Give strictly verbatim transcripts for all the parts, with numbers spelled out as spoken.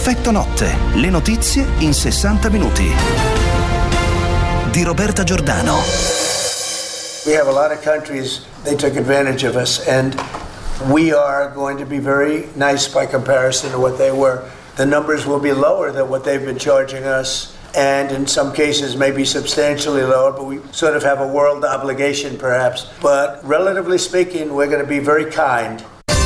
Effetto Notte, le notizie in sessanta minuti. Di Roberta Giordano. We have a lot of countries, they took advantage of us, and we are going to be very nice by comparison to what they were. The numbers will be lower than what they've been charging us, and in some cases maybe substantially lower, but we sort of have a world obligation perhaps. But relatively speaking, we're going to be very kind.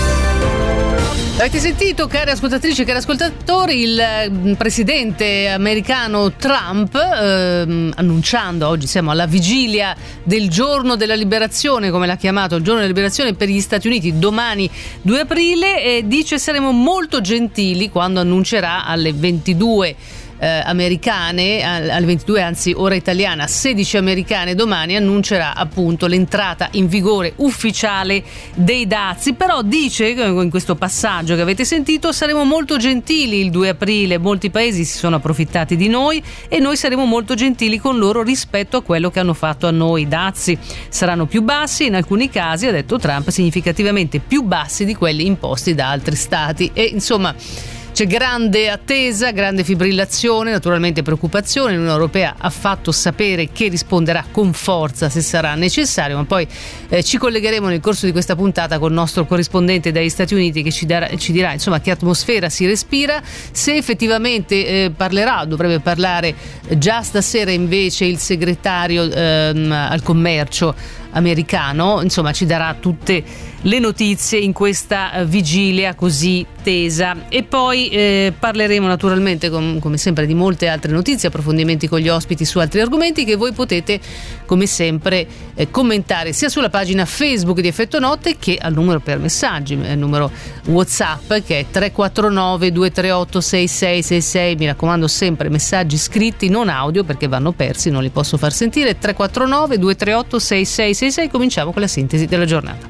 Avete sentito, cari ascoltatrici e cari ascoltatori, il presidente americano Trump ehm, annunciando, oggi siamo alla vigilia del giorno della liberazione, come l'ha chiamato, il giorno della liberazione per gli Stati Uniti, domani due aprile, e dice saremo molto gentili quando annuncerà alle ventidue Eh, americane, alle ventidue anzi ora italiana, sedici americane domani, annuncerà appunto l'entrata in vigore ufficiale dei dazi. Però dice, in questo passaggio che avete sentito, saremo molto gentili il due aprile, molti paesi si sono approfittati di noi e noi saremo molto gentili con loro rispetto a quello che hanno fatto a noi. I dazi saranno più bassi, in alcuni casi, ha detto Trump, significativamente più bassi di quelli imposti da altri stati. E insomma c'è grande attesa, grande fibrillazione, naturalmente preoccupazione. L'Unione Europea ha fatto sapere che risponderà con forza se sarà necessario, ma poi eh, ci collegheremo nel corso di questa puntata con il nostro corrispondente dagli Stati Uniti che ci, darà, ci dirà insomma che atmosfera si respira, se effettivamente eh, parlerà, dovrebbe parlare già stasera invece il segretario ehm, al commercio americano, insomma ci darà tutte le notizie in questa vigilia così tesa. E poi eh, parleremo naturalmente com- come sempre di molte altre notizie, approfondimenti con gli ospiti su altri argomenti che voi potete come sempre eh, commentare sia sulla pagina Facebook di Effetto Notte che al numero per messaggi, il numero WhatsApp che è tre quattro nove due tre otto sei sei sei sei. Mi raccomando, sempre messaggi scritti, non audio, perché vanno persi, non li posso far sentire. Tre quattro nove due tre otto sei sei sei sei. Cominciamo con la sintesi della giornata.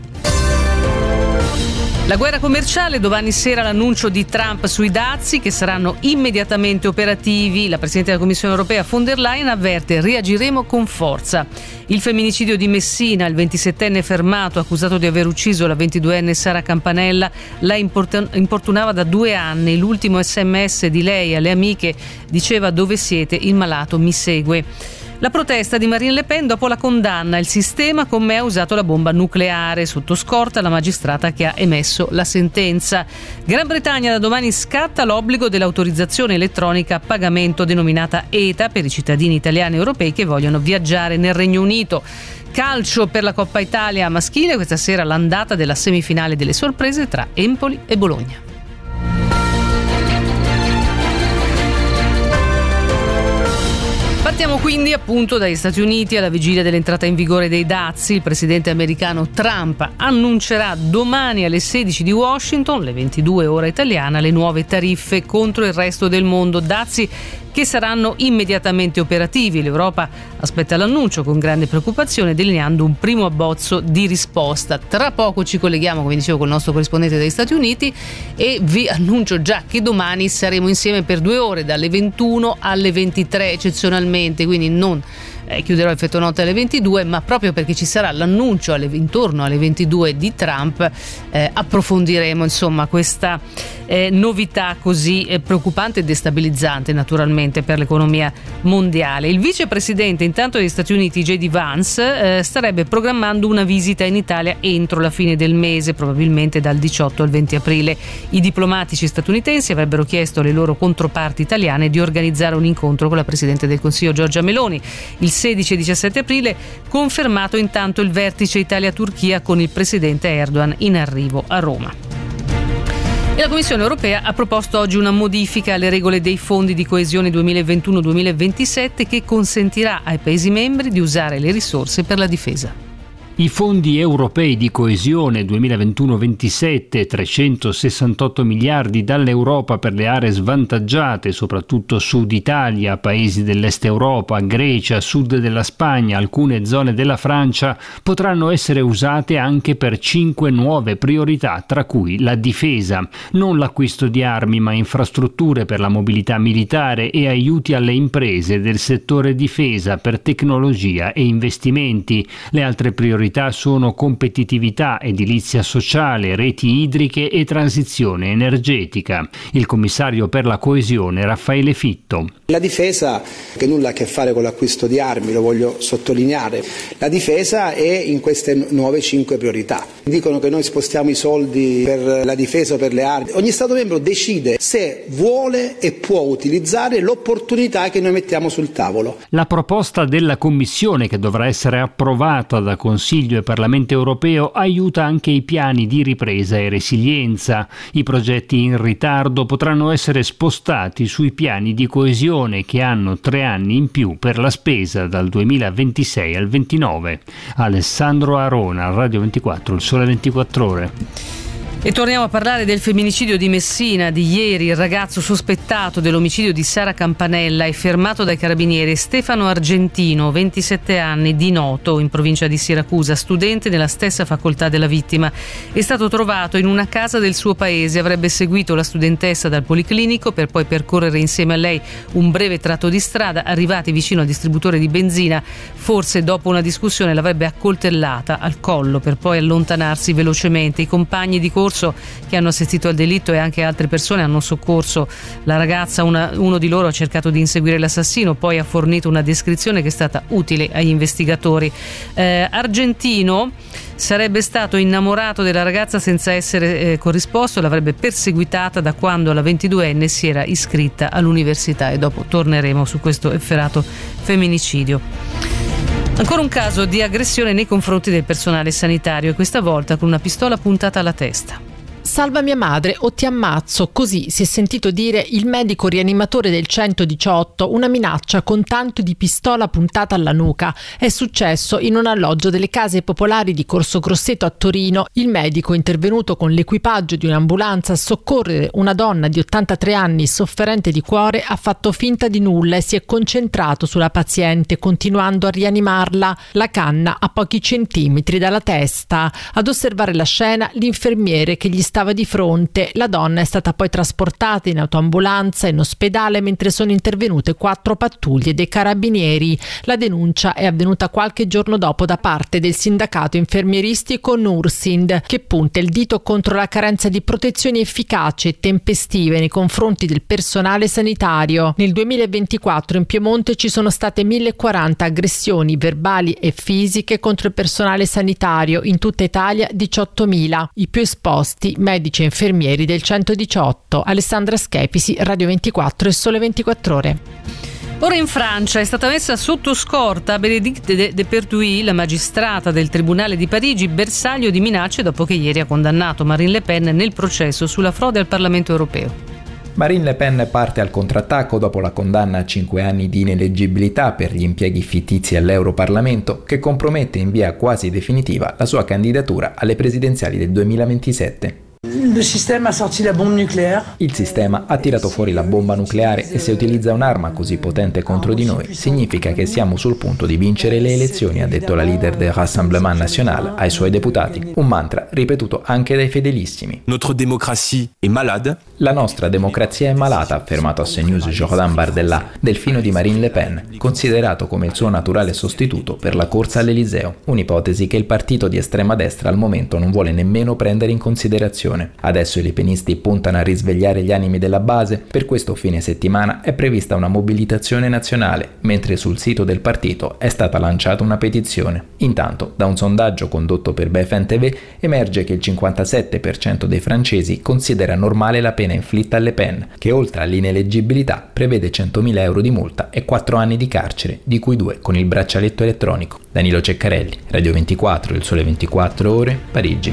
La guerra commerciale, domani sera l'annuncio di Trump sui dazi che saranno immediatamente operativi. La Presidente della Commissione Europea von der Leyen avverte: reagiremo con forza. Il femminicidio di Messina, il ventisettenne fermato accusato di aver ucciso la ventiduenne Sara Campanella, la importunava da due anni. L'ultimo sms di lei alle amiche diceva: dove siete? Il malato mi segue. La protesta di Marine Le Pen dopo la condanna: il sistema con me ha usato la bomba nucleare. Sotto scorta la magistrata che ha emesso la sentenza. Gran Bretagna, da domani scatta l'obbligo dell'autorizzazione elettronica a pagamento denominata E T A per i cittadini italiani e europei che vogliono viaggiare nel Regno Unito. Calcio per la Coppa Italia maschile, questa sera l'andata della semifinale delle sorprese tra Empoli e Bologna. Partiamo quindi appunto dagli Stati Uniti. Alla vigilia dell'entrata in vigore dei dazi, il presidente americano Trump annuncerà domani alle sedici di Washington, le ventidue ora italiana, le nuove tariffe contro il resto del mondo. Dazi che saranno immediatamente operativi. L'Europa aspetta l'annuncio con grande preoccupazione, delineando un primo abbozzo di risposta. Tra poco ci colleghiamo, come dicevo, con il nostro corrispondente degli Stati Uniti e vi annuncio già che domani saremo insieme per due ore, dalle ventuno alle ventitré eccezionalmente, quindi non Eh, chiuderò Effetto Notte alle ventidue, ma proprio perché ci sarà l'annuncio alle, intorno alle ventidue di Trump, eh, approfondiremo insomma questa eh, novità così eh, preoccupante e destabilizzante naturalmente per l'economia mondiale. Il vicepresidente intanto degli Stati Uniti, J D Vance, eh, starebbe programmando una visita in Italia entro la fine del mese, probabilmente dal diciotto al venti aprile. I diplomatici statunitensi avrebbero chiesto alle loro controparti italiane di organizzare un incontro con la Presidente del Consiglio Giorgia Meloni. Il sedici e diciassette aprile, confermato intanto il vertice Italia-Turchia con il presidente Erdogan in arrivo a Roma. E la Commissione Europea ha proposto oggi una modifica alle regole dei fondi di coesione duemilaventuno duemilaventisette che consentirà ai Paesi membri di usare le risorse per la difesa. I fondi europei di coesione duemilaventuno ventisette, trecentosessantotto miliardi dall'Europa per le aree svantaggiate, soprattutto Sud Italia, paesi dell'Est Europa, Grecia, Sud della Spagna, alcune zone della Francia, potranno essere usate anche per cinque nuove priorità, tra cui la difesa, non l'acquisto di armi ma infrastrutture per la mobilità militare e aiuti alle imprese del settore difesa per tecnologia e investimenti. Le altre priorità priorità sono competitività, edilizia sociale, reti idriche e transizione energetica. Il commissario per la coesione Raffaele Fitto. La difesa, che nulla ha a che fare con l'acquisto di armi, lo voglio sottolineare, la difesa è in queste nuove cinque priorità. Dicono che noi spostiamo i soldi per la difesa o per le armi. Ogni Stato membro decide se vuole e può utilizzare l'opportunità che noi mettiamo sul tavolo. La proposta della Commissione, che dovrà essere approvata da Consiglio e Parlamento europeo, aiuta anche i piani di ripresa e resilienza. I progetti in ritardo potranno essere spostati sui piani di coesione, che hanno tre anni in più per la spesa dal duemilaventisei al ventinove. Alessandro Arona, Radio ventiquattro, Il Sole ventiquattro Ore. E torniamo a parlare del femminicidio di Messina di ieri. Il ragazzo sospettato dell'omicidio di Sara Campanella è fermato dai carabinieri. Stefano Argentino, ventisette anni, di Noto, in provincia di Siracusa, studente nella stessa facoltà della vittima. È stato trovato in una casa del suo paese. Avrebbe seguito la studentessa dal policlinico per poi percorrere insieme a lei un breve tratto di strada. Arrivati vicino al distributore di benzina, forse dopo una discussione l'avrebbe accoltellata al collo per poi allontanarsi velocemente. I compagni di corso che hanno assistito al delitto e anche altre persone hanno soccorso la ragazza. Una, uno di loro ha cercato di inseguire l'assassino, poi ha fornito una descrizione che è stata utile agli investigatori. Eh, Argentino sarebbe stato innamorato della ragazza senza essere eh, corrisposto, l'avrebbe perseguitata da quando la ventiduenne si era iscritta all'università, e dopo torneremo su questo efferato femminicidio. Ancora un caso di aggressione nei confronti del personale sanitario, e questa volta con una pistola puntata alla testa. Salva mia madre o ti ammazzo, così si è sentito dire il medico rianimatore del centodiciotto, una minaccia con tanto di pistola puntata alla nuca. È successo in un alloggio delle case popolari di Corso Grosseto a Torino. Il medico, intervenuto con l'equipaggio di un'ambulanza a soccorrere una donna di ottantatré anni sofferente di cuore, ha fatto finta di nulla e si è concentrato sulla paziente, continuando a rianimarla, la canna a pochi centimetri dalla testa. Ad osservare la scena l'infermiere che gli stava di fronte. La donna è stata poi trasportata in autoambulanza in ospedale, mentre sono intervenute quattro pattuglie dei carabinieri. La denuncia è avvenuta qualche giorno dopo da parte del sindacato infermieristico Nursind, che punta il dito contro la carenza di protezioni efficaci e tempestive nei confronti del personale sanitario. Nel duemilaventiquattro in Piemonte ci sono state mille quaranta aggressioni verbali e fisiche contro il personale sanitario, in tutta Italia diciottomila. I più esposti medici e infermieri del centodiciotto. Alessandra Schepisi, Radio ventiquattro e Sole ventiquattro Ore. Ora in Francia è stata messa sotto scorta Bénédicte de, de Pertuis, la magistrata del Tribunale di Parigi, bersaglio di minacce dopo che ieri ha condannato Marine Le Pen nel processo sulla frode al Parlamento europeo. Marine Le Pen parte al contrattacco dopo la condanna a cinque anni di ineleggibilità per gli impieghi fittizi all'Europarlamento, che compromette in via quasi definitiva la sua candidatura alle presidenziali del duemilaventisette. Il sistema ha sorti la bomba nucleare. Il sistema ha tirato fuori la bomba nucleare e se utilizza un'arma così potente contro di noi, significa che siamo sul punto di vincere le elezioni, ha detto la leader del Rassemblement National ai suoi deputati. Un mantra ripetuto anche dai fedelissimi. Notre démocratie est malade. La nostra democrazia è malata, ha affermato a CNews Jordan Bardella, delfino di Marine Le Pen, considerato come il suo naturale sostituto per la corsa all'Eliseo, un'ipotesi che il partito di estrema destra al momento non vuole nemmeno prendere in considerazione. Adesso i lepenisti puntano a risvegliare gli animi della base. Per questo fine settimana è prevista una mobilitazione nazionale, mentre sul sito del partito è stata lanciata una petizione. Intanto, da un sondaggio condotto per B F M T V emerge che il cinquantasette per cento dei francesi considera normale la pena inflitta a Le Pen, che oltre all'ineleggibilità prevede centomila euro di multa e quattro anni di carcere, di cui due con il braccialetto elettronico. Danilo Ceccarelli, Radio ventiquattro, Il Sole ventiquattro Ore, Parigi.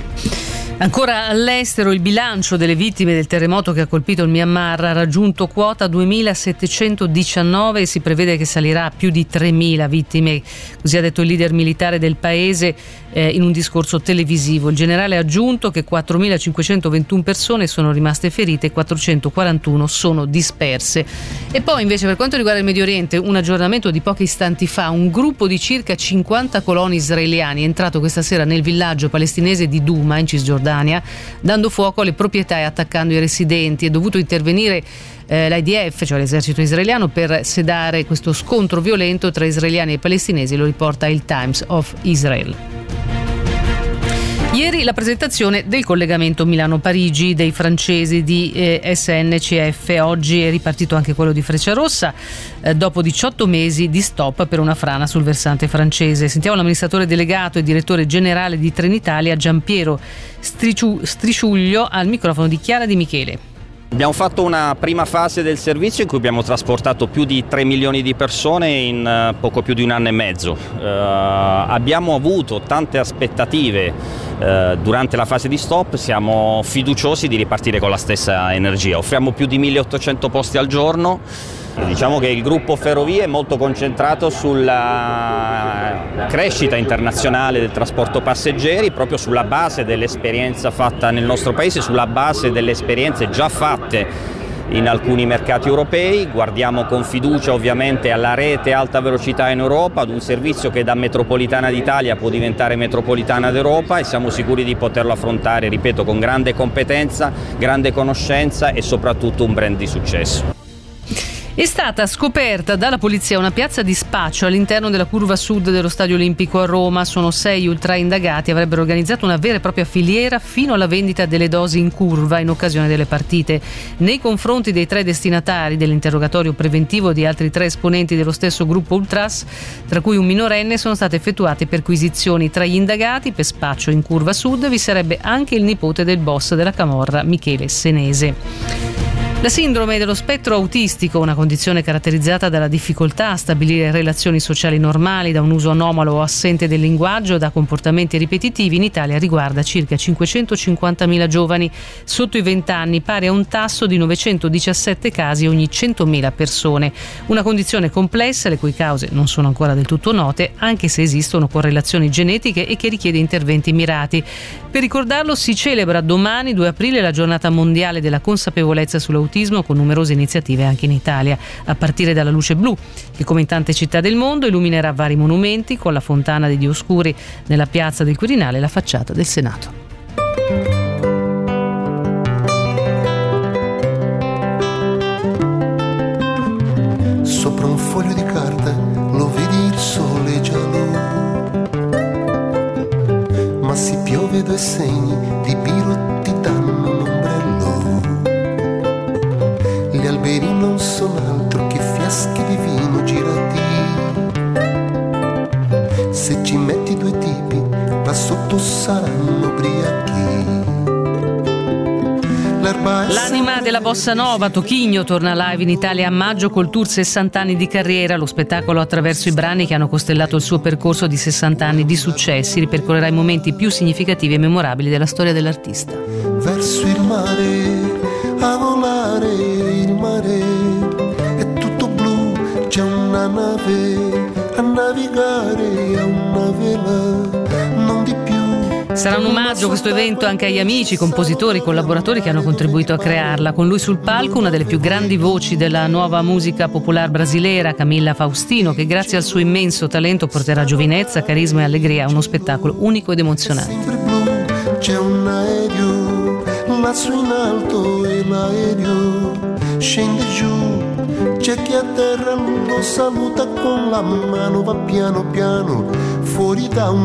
Ancora all'estero, il bilancio delle vittime del terremoto che ha colpito il Myanmar ha raggiunto quota duemilasettecentodiciannove e si prevede che salirà a più di tremila vittime, così ha detto il leader militare del paese eh, in un discorso televisivo. Il generale ha aggiunto che quattromilacinquecentoventuno persone sono rimaste ferite e quattrocentoquarantuno sono disperse. E poi invece, per quanto riguarda il Medio Oriente, un aggiornamento di pochi istanti fa: un gruppo di circa cinquanta coloni israeliani è entrato questa sera nel villaggio palestinese di Douma in Cisgiordania, dando fuoco alle proprietà e attaccando i residenti. È dovuto intervenire eh, l'I D F, cioè l'esercito israeliano, per sedare questo scontro violento tra israeliani e palestinesi, lo riporta il Times of Israel. Ieri la presentazione del collegamento Milano-Parigi dei francesi di eh, S N C F, oggi è ripartito anche quello di Frecciarossa eh, dopo diciotto mesi di stop per una frana sul versante francese. Sentiamo l'amministratore delegato e direttore generale di Trenitalia Giampiero Striciu- Strisciuglio al microfono di Chiara Di Michele. Abbiamo fatto una prima fase del servizio in cui abbiamo trasportato più di tre milioni di persone in uh, poco più di un anno e mezzo. Uh, abbiamo avuto tante aspettative uh, durante la fase di stop, siamo fiduciosi di ripartire con la stessa energia. Offriamo più di milleottocento posti al giorno. Diciamo che il gruppo Ferrovie è molto concentrato sulla crescita internazionale del trasporto passeggeri, proprio sulla base dell'esperienza fatta nel nostro paese, sulla base delle esperienze già fatte in alcuni mercati europei. Guardiamo con fiducia ovviamente alla rete alta velocità in Europa, ad un servizio che da metropolitana d'Italia può diventare metropolitana d'Europa, e siamo sicuri di poterlo affrontare, ripeto, con grande competenza, grande conoscenza e soprattutto un brand di successo. È stata scoperta dalla polizia una piazza di spaccio all'interno della curva sud dello Stadio Olimpico a Roma. Sono sei ultra indagati, avrebbero organizzato una vera e propria filiera fino alla vendita delle dosi in curva in occasione delle partite. Nei confronti dei tre destinatari dell'interrogatorio preventivo di altri tre esponenti dello stesso gruppo Ultras, tra cui un minorenne, sono state effettuate perquisizioni. Tra gli indagati per spaccio in curva sud vi sarebbe anche il nipote del boss della camorra, Michele Senese. La sindrome dello spettro autistico, una condizione caratterizzata dalla difficoltà a stabilire relazioni sociali normali, da un uso anomalo o assente del linguaggio, da comportamenti ripetitivi, in Italia riguarda circa cinquecentocinquantamila giovani sotto i venti anni, pari a un tasso di novecentodiciassette casi ogni centomila persone. Una condizione complessa, le cui cause non sono ancora del tutto note, anche se esistono correlazioni genetiche, e che richiede interventi mirati. Per ricordarlo si celebra domani, due aprile, la giornata mondiale della consapevolezza sull'autismo, con numerose iniziative anche in Italia, a partire dalla Luce Blu, che come in tante città del mondo illuminerà vari monumenti, con la fontana di Dioscuri nella piazza del Quirinale e la facciata del Senato. Sopra un foglio di carta lo vedi il sole giallo, ma si piove due segni di biro ti danno un ombrello. Gli alberi non sono altro che fiasche di vino girati. Se ci metti due tipi, là sotto saranno ubriachi. L'anima della bossa nova, Toquinho, torna live in Italia a maggio col tour sessanta anni di carriera. Lo spettacolo, attraverso i brani che hanno costellato il suo percorso di sessanta anni di successi, ripercorrerà i momenti più significativi e memorabili della storia dell'artista. Verso il mare, a volare, il mare è tutto blu, c'è una nave a navigare, a una vela, non di più. Sarà un omaggio questo evento anche agli amici, compositori, collaboratori che hanno contribuito a crearla. Con lui sul palco una delle più grandi voci della nuova musica popolare brasileira, Camilla Faustino, che grazie al suo immenso talento porterà giovinezza, carisma e allegria a uno spettacolo unico ed emozionante. Sempre blu, c'è un aereo lassù in alto e l'aereo scende giù, c'è chi a terra lo saluta con la mano, va piano piano fuori da un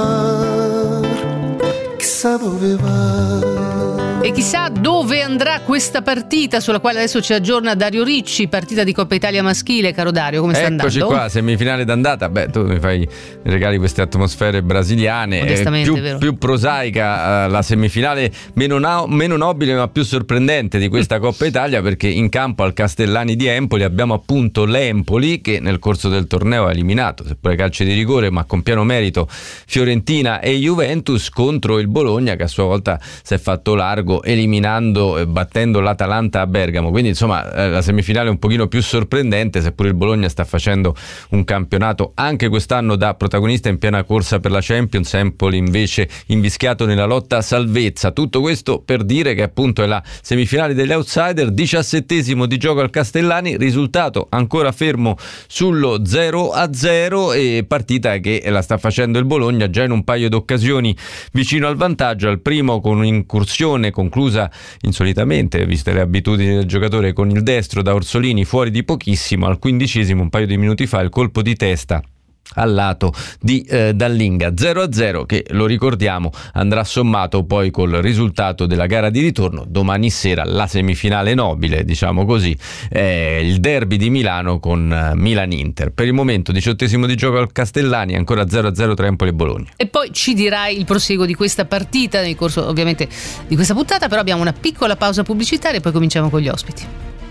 bar, chissà dove va. E chissà dove andrà questa partita, sulla quale adesso ci aggiorna Dario Ricci, partita di Coppa Italia maschile. Caro Dario, come sta andando? Eccoci qua, semifinale d'andata. Beh, tu mi fai regali queste atmosfere brasiliane. Modestamente, più, vero? più prosaica uh, la semifinale, meno, na- meno nobile ma più sorprendente di questa Coppa Italia, perché in campo al Castellani di Empoli abbiamo appunto l'Empoli, che nel corso del torneo ha eliminato, seppure calci di rigore, ma con pieno merito, Fiorentina e Juventus, contro il Bologna, che a sua volta si è fatto largo eliminando e battendo l'Atalanta a Bergamo. Quindi insomma la semifinale è un pochino più sorprendente, seppure il Bologna sta facendo un campionato anche quest'anno da protagonista in piena corsa per la Champions. Empoli invece invischiato nella lotta a salvezza. Tutto questo per dire che appunto è la semifinale degli outsider, diciassettesimo di gioco al Castellani, risultato ancora fermo sullo zero a zero, e partita che la sta facendo il Bologna già in un paio d'occasioni vicino al vantaggio. Al primo con un'incursione conclusa insolitamente, viste le abitudini del giocatore, con il destro da Orsolini fuori di pochissimo. Al quindicesimo, un paio di minuti fa, il colpo di testa al lato di eh, Dallinga. Zero a zero che, lo ricordiamo, andrà sommato poi col risultato della gara di ritorno domani sera, la semifinale nobile, diciamo così, eh, il derby di Milano con eh, Milan-Inter. Per il momento diciottesimo di gioco al Castellani, ancora zero a zero tra Empoli e Bologna. E poi ci dirai il proseguo di questa partita nel corso ovviamente di questa puntata, però abbiamo una piccola pausa pubblicitaria e poi cominciamo con gli ospiti.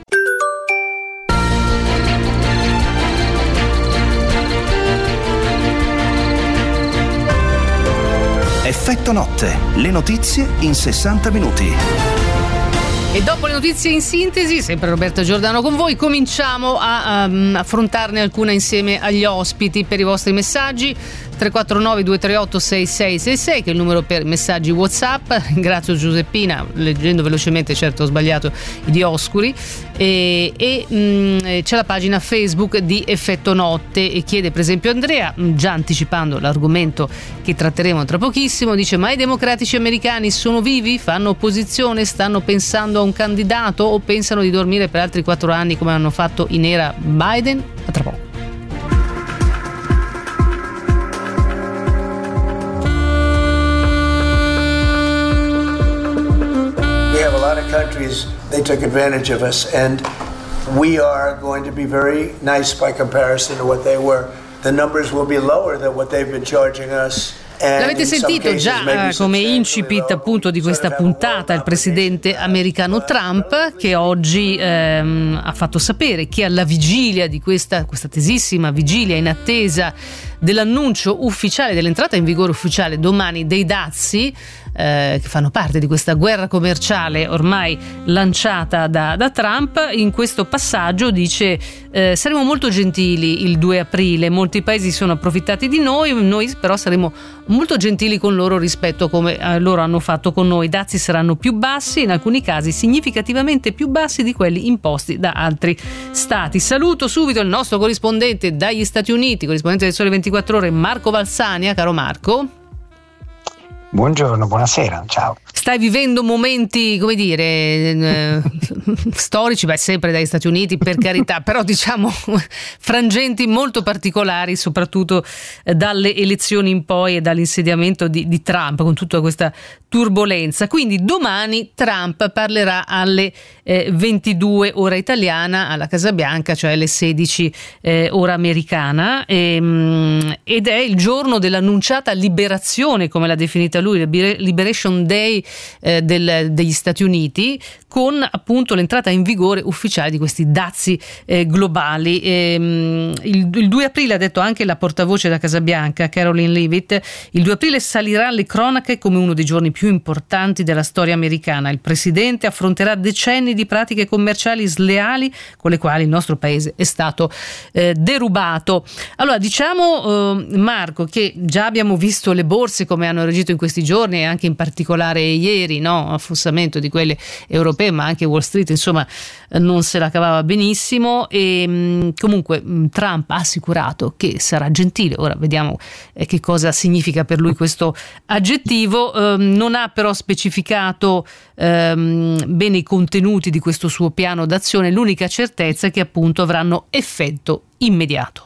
Effetto notte, le notizie in sessanta minuti. E dopo le notizie in sintesi, sempre Roberta Giordano con voi, cominciamo a um, affrontarne alcune insieme agli ospiti. Per i vostri messaggi tre quattro nove due tre otto sei sei sei sei, che è il numero per messaggi WhatsApp. Ringrazio Giuseppina, leggendo velocemente, certo ho sbagliato i Dioscuri, e, e mh, c'è la pagina Facebook di Effetto Notte e chiede per esempio Andrea, già anticipando l'argomento che tratteremo tra pochissimo, dice: ma i democratici americani sono vivi? Fanno opposizione? Stanno pensando a un candidato o pensano di dormire per altri quattro anni come hanno fatto in era Biden? A tra poco. We have a lot of countries, they took advantage of us, and we are going to be very nice by comparison to what they were. The numbers will be lower than what they've been charging us. L'avete sentito già eh, come incipit appunto di questa puntata il presidente americano Trump, che oggi ehm, ha fatto sapere che alla vigilia di questa, questa tesissima vigilia in attesa dell'annuncio ufficiale, dell'entrata in vigore ufficiale domani dei dazi eh, che fanno parte di questa guerra commerciale ormai lanciata da, da Trump, in questo passaggio dice eh, saremo molto gentili il due aprile, molti paesi sono approfittati di noi, noi però saremo molto gentili con loro rispetto a come eh, loro hanno fatto con noi. I dazi saranno più bassi, in alcuni casi significativamente più bassi di quelli imposti da altri stati. Saluto subito il nostro corrispondente dagli Stati Uniti, corrispondente del Sole ventiquattro Ore, Marco Valsania. Caro Marco. Buongiorno, buonasera, ciao. Stai vivendo momenti, come dire, eh, storici, beh, sempre dagli Stati Uniti, per carità, però diciamo frangenti molto particolari, soprattutto eh, dalle elezioni in poi e dall'insediamento di, di Trump, con tutta questa turbolenza. Quindi domani Trump parlerà alle eh, ventidue ora italiana alla Casa Bianca, cioè alle sedici eh, ora americana, e, mh, ed è il giorno dell'annunciata liberazione, come l'ha definita lui, Liberation Day eh, del, degli Stati Uniti, con appunto l'entrata in vigore ufficiale di questi dazi eh, globali. E, mh, il, il due aprile, ha detto anche la portavoce da Casa Bianca, Caroline Leavitt, il due aprile salirà alle cronache come uno dei giorni più importanti della storia americana. Il presidente affronterà decenni di pratiche commerciali sleali con le quali il nostro paese è stato eh, derubato. Allora, diciamo eh, Marco, che già abbiamo visto le borse come hanno reagito in questi giorni, e anche in particolare ieri, no? Affossamento di quelle europee, ma anche Wall Street insomma non se la cavava benissimo, e mh, comunque mh, Trump ha assicurato che sarà gentile. Ora vediamo eh, che cosa significa per lui questo aggettivo. Eh, non ha però specificato ehm, bene i contenuti di questo suo piano d'azione. L'unica certezza è che appunto avranno effetto immediato.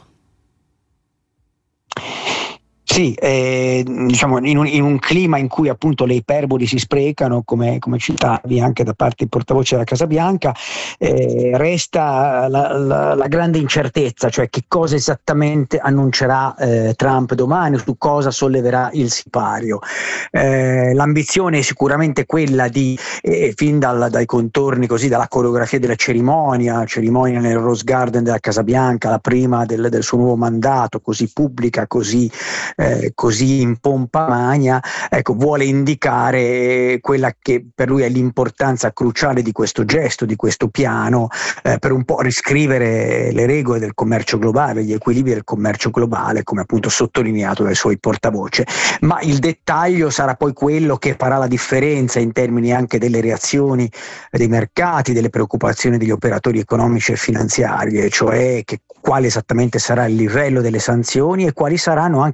Sì, eh, diciamo in un, in un clima in cui appunto le iperboli si sprecano, come, come citavi anche da parte del portavoce della Casa Bianca, eh, resta la, la, la grande incertezza, cioè che cosa esattamente annuncerà eh, Trump domani, su cosa solleverà il sipario. Eh, l'ambizione è sicuramente quella di, eh, fin dal, dai contorni, così, dalla coreografia della cerimonia, cerimonia nel Rose Garden della Casa Bianca, la prima del, del suo nuovo mandato, così pubblica, così eh, così in pompa magna, ecco, vuole indicare quella che per lui è l'importanza cruciale di questo gesto, di questo piano, eh, per un po' riscrivere le regole del commercio globale, gli equilibri del commercio globale, come appunto sottolineato dai suoi portavoce. Ma il dettaglio sarà poi quello che farà la differenza in termini anche delle reazioni dei mercati, delle preoccupazioni degli operatori economici e finanziari, cioè che quale esattamente sarà il livello delle sanzioni e quali saranno anche poi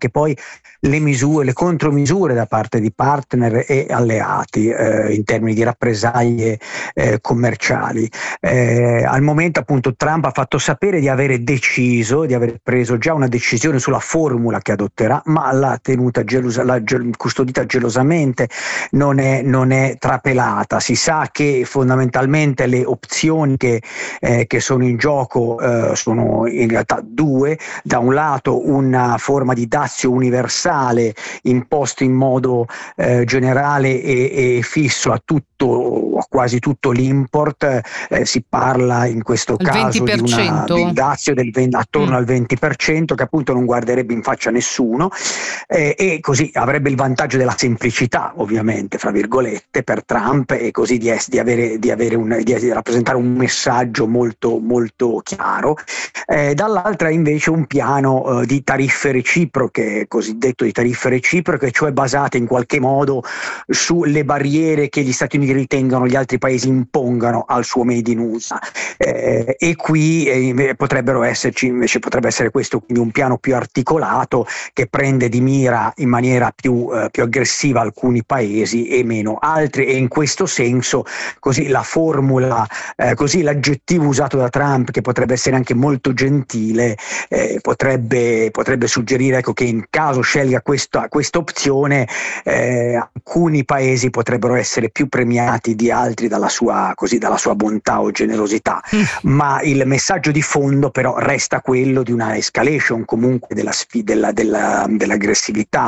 le misure, le contromisure da parte di partner e alleati eh, in termini di rappresaglie eh, commerciali. Eh, al momento appunto Trump ha fatto sapere di avere deciso, di aver preso già una decisione sulla formula che adotterà, ma l'ha tenuta gelosa, l'ha custodita gelosamente, non è, non è trapelata. Si sa che fondamentalmente le opzioni che, eh, che sono in gioco eh, sono in realtà due: da un lato una forma di dazio universale imposto in modo eh, generale e, e fisso a tutto, a quasi tutto l'import, eh, si parla in questo il caso di, una, di un dazio del venti, attorno mm. al venti per cento, che appunto non guarderebbe in faccia nessuno, eh, e così avrebbe il vantaggio della semplicità, ovviamente, fra virgolette, per Trump, e così di, es- di, avere, di, avere un, di rappresentare un messaggio molto, molto chiaro. Eh, dall'altra invece un piano eh, di tariffe reciproche, cosiddetto di tariffe reciproche, cioè basate in qualche modo sulle barriere che gli Stati Uniti ritengono gli altri paesi impongano al suo made in U S A, eh, e qui eh, potrebbero esserci invece potrebbe essere questo quindi un piano più articolato che prende di mira in maniera più, eh, più aggressiva alcuni paesi e meno altri, e in questo senso così la formula, eh, così l'aggettivo usato da Trump, che potrebbe essere anche molto gentile, eh, potrebbe, potrebbe suggerire, ecco, che in caso scelga questa, questa opzione eh, alcuni paesi potrebbero essere più premiati di altri dalla sua, così, dalla sua bontà o generosità, mm. ma il messaggio di fondo però resta quello di una escalation comunque della sfida, della, della, dell'aggressività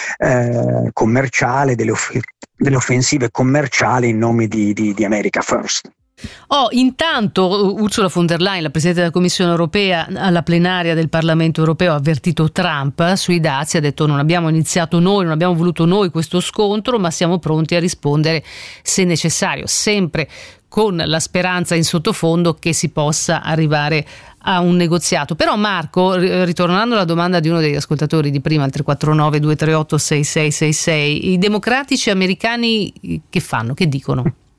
eh, commerciale, delle, off- delle offensive commerciali in nome di, di, di America First. Oh, intanto Ursula von der Leyen, la Presidente della Commissione Europea, alla plenaria del Parlamento Europeo ha avvertito Trump sui dazi, ha detto: non abbiamo iniziato noi, non abbiamo voluto noi questo scontro, ma siamo pronti a rispondere se necessario, sempre con la speranza in sottofondo che si possa arrivare a un negoziato. Però Marco, ritornando alla domanda di uno degli ascoltatori di prima, al tre quattro nove due tre otto sei sei sei sei, i democratici americani che fanno? Che dicono?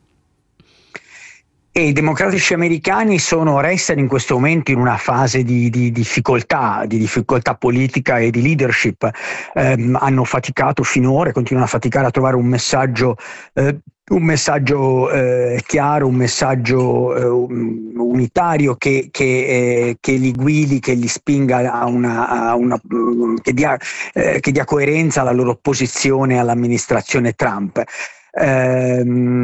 E i democratici americani sono, restano in questo momento in una fase di, di difficoltà, di difficoltà politica e di leadership. Eh, hanno faticato finora e continuano a faticare a trovare un messaggio eh, un messaggio eh, chiaro, un messaggio eh, unitario che, che, eh, che li guidi, che li spinga a una, a una che dia, eh, che dia coerenza alla loro posizione all'amministrazione Trump. Eh,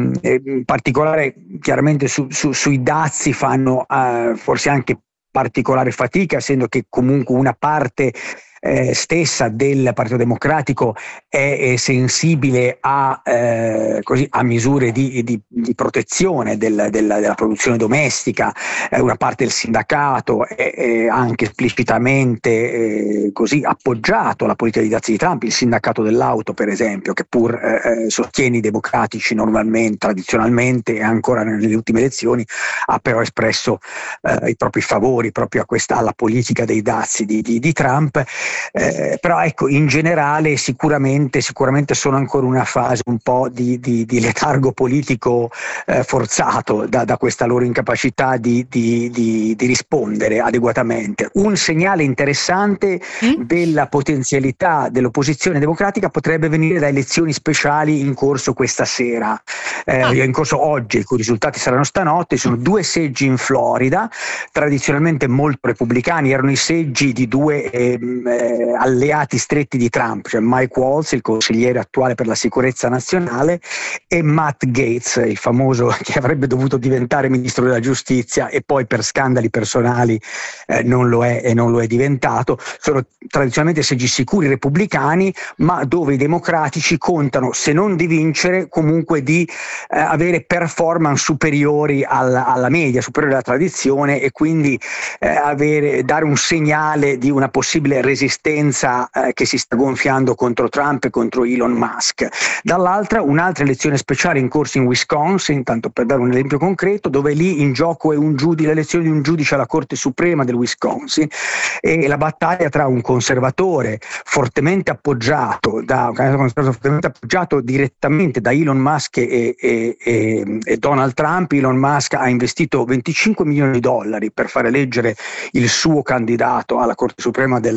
in particolare chiaramente su, su, sui dazi fanno eh, forse anche particolare fatica, essendo che comunque una parte eh, stessa del Partito Democratico è, è sensibile a, eh, così, a misure di, di, di protezione del, del, della produzione domestica. Eh, una parte del sindacato è, è anche esplicitamente eh, così appoggiato la politica di dazi di Trump, il sindacato dell'auto per esempio, che pur eh, sostiene i democratici normalmente, tradizionalmente e ancora nelle ultime elezioni, ha però espresso eh, i propri favori proprio a questa, alla politica dei dazi di, di, di Trump. Eh, però ecco, in generale sicuramente, sicuramente sono ancora una fase un po' di, di, di letargo politico eh, forzato da, da questa loro incapacità di, di, di, di rispondere adeguatamente. Un segnale interessante mm? della potenzialità dell'opposizione democratica potrebbe venire da elezioni speciali in corso questa sera, eh, ah. in corso oggi, i cui risultati saranno stanotte. Sono due seggi in Florida, tradizionalmente molto repubblicani, erano i seggi di due eh, Eh, alleati stretti di Trump, cioè Mike Waltz, il consigliere attuale per la sicurezza nazionale, e Matt Gaetz, il famoso che avrebbe dovuto diventare ministro della giustizia e poi per scandali personali eh, non lo è e non lo è diventato. Sono tradizionalmente seggi sicuri repubblicani, ma dove i democratici contano, se non di vincere, comunque di eh, avere performance superiori alla, alla media, superiori alla tradizione, e quindi eh, avere, dare un segnale di una possibile resistenza eh, che si sta gonfiando contro Trump e contro Elon Musk. Dall'altra, un'altra elezione speciale in corso in Wisconsin, tanto per dare un esempio concreto, dove lì in gioco è un giudice, l'elezione di un giudice alla Corte Suprema del Wisconsin, e la battaglia tra un conservatore fortemente appoggiato da un conservatore fortemente appoggiato direttamente da Elon Musk e, e, e, e Donald Trump. Elon Musk ha investito venticinque milioni di dollari per far eleggere il suo candidato alla Corte Suprema del, del Wisconsin,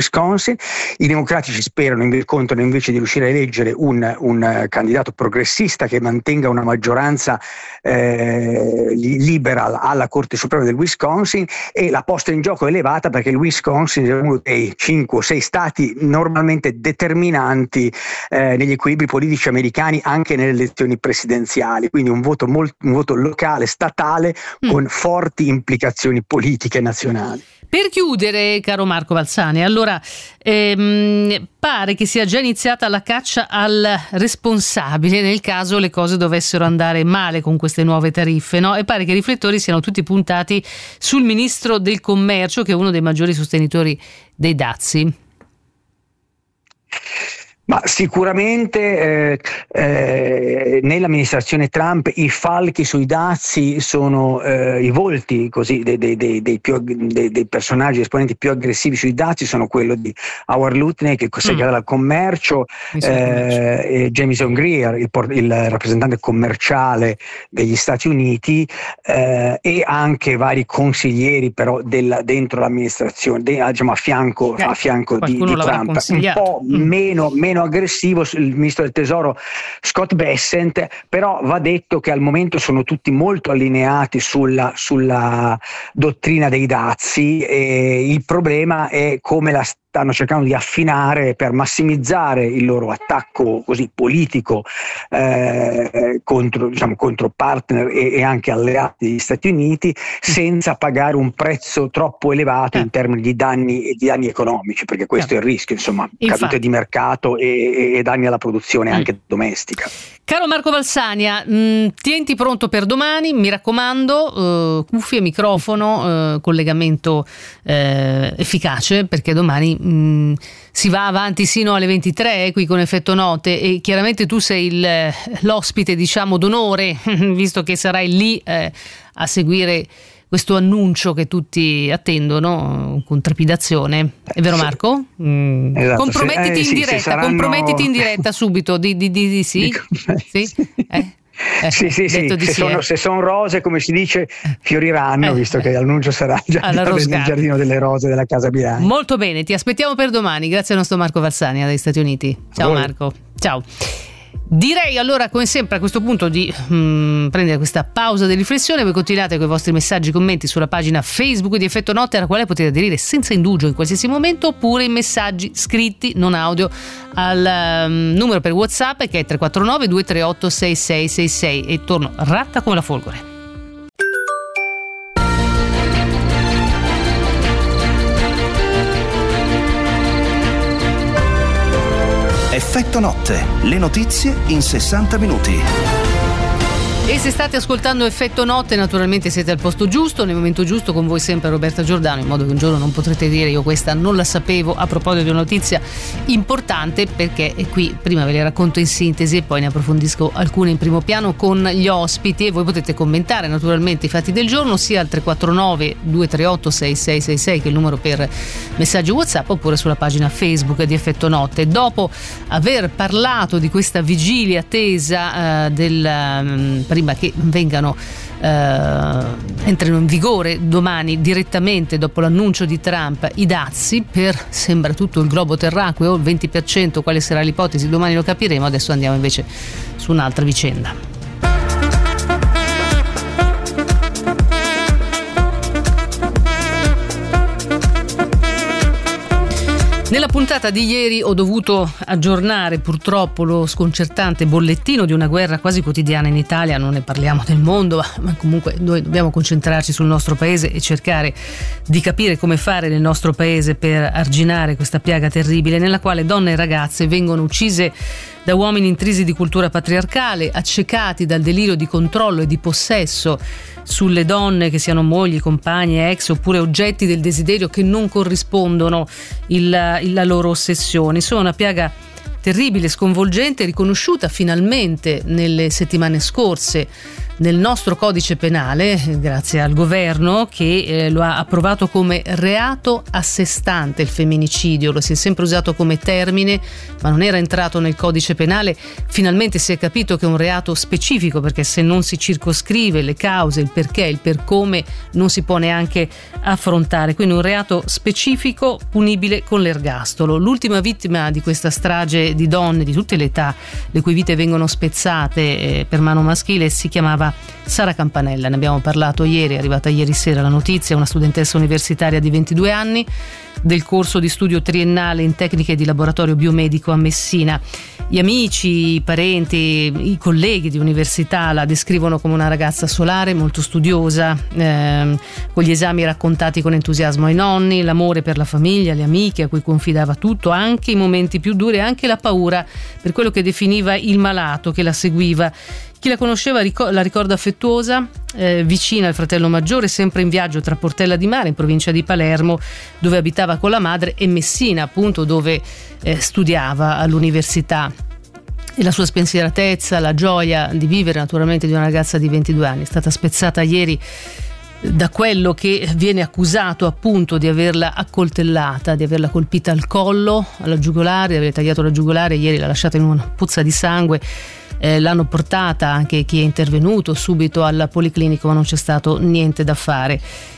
Wisconsin. I democratici sperano, invece, contano invece di riuscire a eleggere un, un candidato progressista che mantenga una maggioranza eh, liberal alla Corte Suprema del Wisconsin, e la posta in gioco è elevata perché il Wisconsin è uno dei cinque o sei stati normalmente determinanti eh, negli equilibri politici americani anche nelle elezioni presidenziali, quindi un voto, molto, un voto locale, statale, mm. con forti implicazioni politiche nazionali. Per chiudere, caro Marco Valsani, allora ehm, pare che sia già iniziata la caccia al responsabile nel caso le cose dovessero andare male con queste nuove tariffe, no? E pare che i riflettori siano tutti puntati sul ministro del commercio, che è uno dei maggiori sostenitori dei dazi. Ma sicuramente eh, eh, nell'amministrazione Trump i falchi sui dazi sono eh, i volti così dei, dei, dei, dei, più, dei, dei personaggi esponenti più aggressivi sui dazi sono quello di Howard Lutnick, che è segretario al commercio, eh, e Jamieson Greer, il, il rappresentante commerciale degli Stati Uniti, eh, e anche vari consiglieri però della, dentro l'amministrazione, de, diciamo a fianco, a fianco di, di Trump, un po' mm. meno, meno aggressivo il ministro del tesoro Scott Bessent, però va detto che al momento sono tutti molto allineati sulla, sulla dottrina dei dazi, e il problema è come la stanno cercando di affinare per massimizzare il loro attacco così politico eh, contro, diciamo, contro partner e, e anche alleati degli Stati Uniti, senza pagare un prezzo troppo elevato in termini di danni e di danni economici, perché questo è il rischio, insomma, cadute di mercato e, e danni alla produzione anche domestica. Caro Marco Valsania, mh, tienti pronto per domani, mi raccomando, eh, cuffie, microfono, eh, collegamento eh, efficace, perché domani mh, si va avanti sino alle ventitré eh, qui con Effetto Note, e chiaramente tu sei il, l'ospite, diciamo, d'onore, visto che sarai lì eh, a seguire questo annuncio che tutti attendono con trepidazione. È vero, Marco? Mm. Esatto, compromettiti, eh, in sì, diretta, saranno... compromettiti in diretta subito, di, di, di, di sì? Sì? Eh? Eh, sì, sì, sì. Se, sì sono, se sono rose, come si dice, fioriranno, eh, visto eh. che l'annuncio sarà già nel giardino delle rose della Casa Bianca. Molto bene, ti aspettiamo per domani. Grazie al nostro Marco Valsania dagli Stati Uniti. Ciao oh. Marco, ciao. Direi allora, come sempre, a questo punto di mm, prendere questa pausa di riflessione. Voi continuate con i vostri messaggi e commenti sulla pagina Facebook di Effetto Notte, alla quale potete aderire senza indugio in qualsiasi momento, oppure in messaggi scritti, non audio, al um, numero per WhatsApp, che è tre quattro nove due tre otto sei sei sei sei, e torno ratta come la folgore. Effetto Notte, le notizie in sessanta minuti. E se state ascoltando Effetto Notte, naturalmente siete al posto giusto, nel momento giusto, con voi sempre Roberta Giordano, in modo che un giorno non potrete dire io questa non la sapevo, a proposito di una notizia importante, perché è qui, prima ve le racconto in sintesi e poi ne approfondisco alcune in primo piano con gli ospiti, e voi potete commentare naturalmente i fatti del giorno sia al tre quattro nove due tre otto sei sei sei sei, che è il numero per messaggi WhatsApp, oppure sulla pagina Facebook di Effetto Notte. Dopo aver parlato di questa vigilia attesa eh, del um, prima che vengano eh, entrino in vigore domani, direttamente dopo l'annuncio di Trump, i dazi per, sembra, tutto il globo terracqueo, il venti per cento, quale sarà l'ipotesi domani lo capiremo. Adesso andiamo invece su un'altra vicenda. Nella puntata di ieri ho dovuto aggiornare purtroppo lo sconcertante bollettino di una guerra quasi quotidiana in Italia. Non ne parliamo nel mondo, ma comunque noi dobbiamo concentrarci sul nostro paese e cercare di capire come fare nel nostro paese per arginare questa piaga terribile, nella quale donne e ragazze vengono uccise da uomini intrisi di cultura patriarcale, accecati dal delirio di controllo e di possesso sulle donne, che siano mogli, compagne, ex oppure oggetti del desiderio che non corrispondono il, il, la loro ossessione. Sono una piaga terribile, sconvolgente, riconosciuta finalmente nelle settimane scorse nel nostro codice penale, grazie al governo che eh, lo ha approvato come reato a sé stante il femminicidio. Lo si è sempre usato come termine, ma non era entrato nel codice penale. Finalmente si è capito che è un reato specifico, perché se non si circoscrive le cause, il perché, il per come, non si può neanche affrontare. Quindi un reato specifico punibile con l'ergastolo. L'ultima vittima di questa strage di donne di tutte le età, le cui vite vengono spezzate eh, per mano maschile, si chiamava Sara Campanella. Ne abbiamo parlato ieri, è arrivata ieri sera la notizia, una studentessa universitaria di ventidue anni del corso di studio triennale in tecniche di laboratorio biomedico a Messina. Gli amici, i parenti, i colleghi di università la descrivono come una ragazza solare, molto studiosa, ehm, con gli esami raccontati con entusiasmo ai nonni, l'amore per la famiglia, le amiche a cui confidava tutto, anche i momenti più duri, anche la paura per quello che definiva il malato che la seguiva. Chi la conosceva la ricorda affettuosa, eh, vicina al fratello maggiore, sempre in viaggio tra Portella di Mare, in provincia di Palermo, dove abitava con la madre, e Messina, appunto, dove eh, studiava all'università. E la sua spensieratezza, la gioia di vivere naturalmente di una ragazza di ventidue anni, è stata spezzata ieri da quello che viene accusato, appunto, di averla accoltellata, di averla colpita al collo, alla giugolare, di aver tagliato la giugolare. Ieri l'ha lasciata in una puzza di sangue. Eh, l'hanno portata anche chi è intervenuto subito al policlinico, ma non c'è stato niente da fare.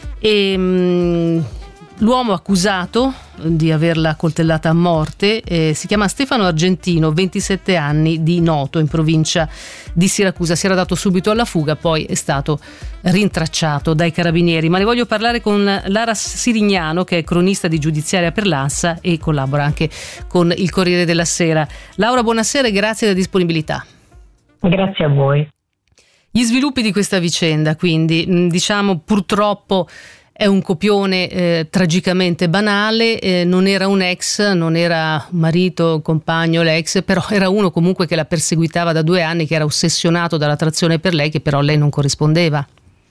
E, mh, l'uomo accusato di averla coltellata a morte eh, si chiama Stefano Argentino, ventisette anni, di Noto, in provincia di Siracusa. Si era dato subito alla fuga, poi è stato rintracciato dai carabinieri. Ma ne voglio parlare con Lara Sirignano, che è cronista di Giudiziaria per l'Ansa e collabora anche con il Corriere della Sera. Laura, buonasera e grazie della disponibilità. Grazie a voi. Gli sviluppi di questa vicenda, quindi, diciamo, purtroppo è un copione eh, tragicamente banale, eh, non era un ex, non era un marito, un compagno, l'ex, però era uno comunque che la perseguitava da due anni, che era ossessionato dall'attrazione per lei, che però lei non corrispondeva.